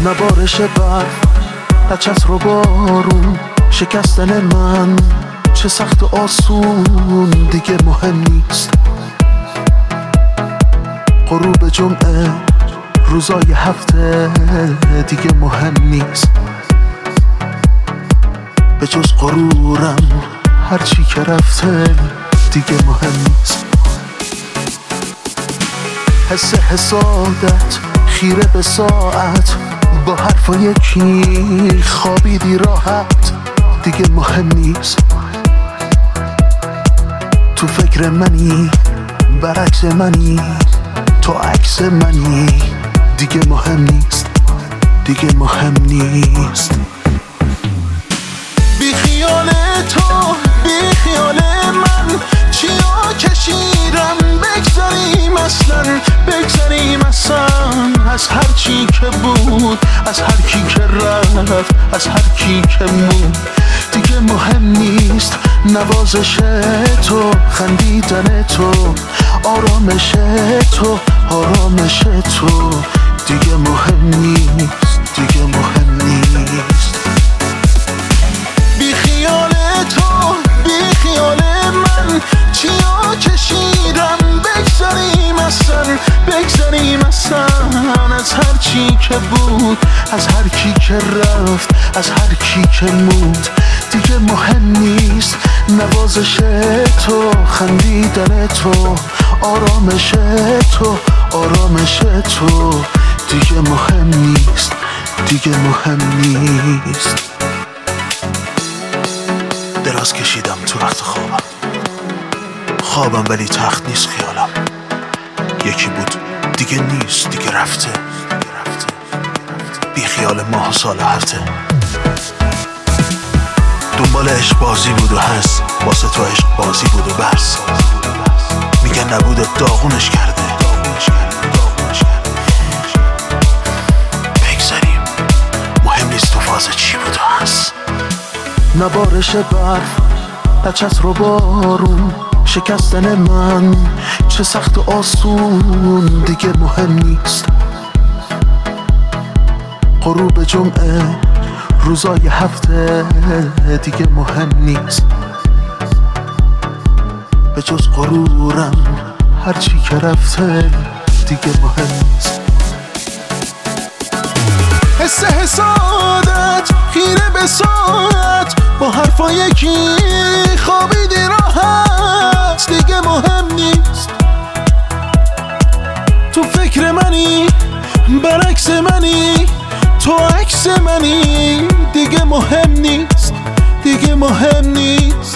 نه بارش برف، نه چتر و بارون، شکستن من چه سخت و آسون دیگه مهم نیست. غروب جمعه، روزای هفته دیگه مهم نیست. به جز غرورم هرچی که رفته دیگه مهم نیست. حس حسادت خیره به ساعت، با حرفا یکی خوابیدی راحت دیگه مهم نیست. تو فکر منی، برعکس منی، تو عکس منی دیگه مهم نیست، دیگه مهم نیست. بی خیال تو، بی خیال من، چیا کشیدم بگذاریم اصلا، بگذاریم اصلا از هر چی که بود، از هر کی که رفت، از هر کی که موند دیگه مهم نیست. نوازش تو، خندیدن تو، آرامش تو، آرامش تو دیگه مهم نیست، دیگه مهم نیست. بی خیال تو، بی خیال من، چیا کشیدم بگذاریم اصلا، بگذاریم اصلا از هر چی که بود، از هر کی که رفت، از هر کی که موند دیگه مهم نیست. نوازش تو، خندیدن تو، آرامش تو، آرامش تو دیگه مهم نیست، دیگه مهم نیست. دراز کشیدم تو وقت خوابم ولی تخت نیست خیالم. یکی بود دیگه نیست، دیگه رفته، بی خیال ماه و سال هفته. دنبال عشق بازی بود و هست، واسه تو عشق بازی بود و بس. میگن نبوده داغونش کرده، بگذاریم مهم نیست تو فاز چی بود و هست. نه بارش برف، نه چتر و بارون، شکستن من چه سخت و آسون دیگه مهم نیست. غروب جمعه، روزای هفته دیگه مهم نیست. به جز غرورم هرچی که رفته دیگه مهم نیست. حس حسادت خیره به ساعت، با حرفا یکی خوابیدی راحت دیگه مهم نیست. تو فکر منی، برعکس منی، تو عکس منی دیگه مهم نیست، دیگه مهم نیست.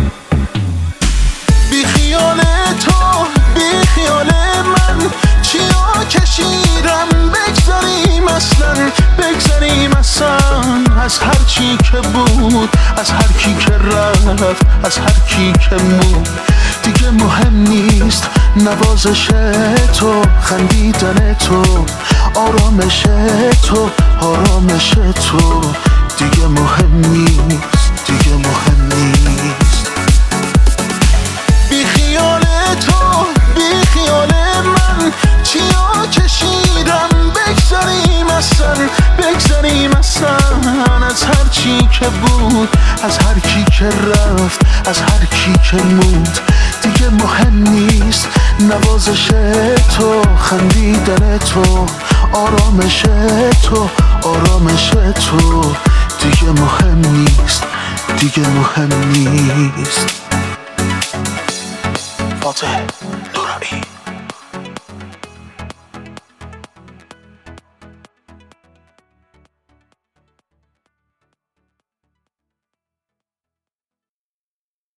بی خیال تو، بی خیال من، چیا کشیدم بگذاریم اصلا، بگذاریم اصلا از هر چی که بود، از هر کی که رفت، از هر کی که موند دیگه مهم نیست. نوازش تو، خندیدن تو، آرامش تو، آرامش تو دیگه مهم نیست، دیگه مهم نیست. بی خیال تو، بی خیال من، چیا کشیدم بگذاریم اصلا، بگذاریم اصلا از هر چی که بود، از هر کی که رفت، از هر کی که موند دیگه مهم نیست. نوازش تو، خندیدن تو، آرامش تو، آرامش تو دیگه مهم نیست، دیگه مهم نیست. فاتح